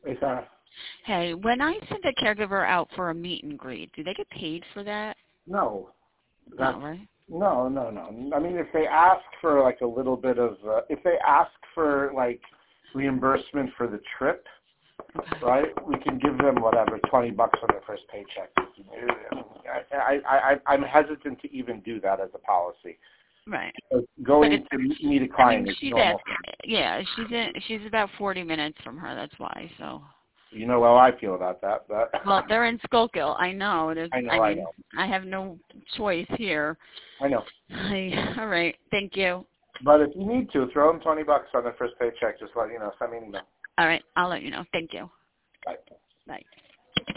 Hey, Sarah. Hey, when I send a caregiver out for a meet and greet, do they get paid for that? No, No, that's right? no. I mean, if they ask for like a little bit of, if they ask for like reimbursement for the trip, Okay. right? We can give them whatever, $20 on their first paycheck. I'm hesitant to even do that as a policy. Right. But Going it's, to meet a I mean, client is she's normal. she's about 40 minutes from her. That's why. So. You know how I feel about that, but Well, they're in Schuylkill. I know. I I mean, know. I have no choice here. I know. All right. Thank you. But if you need to, throw them $20 on their first paycheck. Just let you know. Send me an email. All right. I'll let you know. Thank you. Bye. Bye.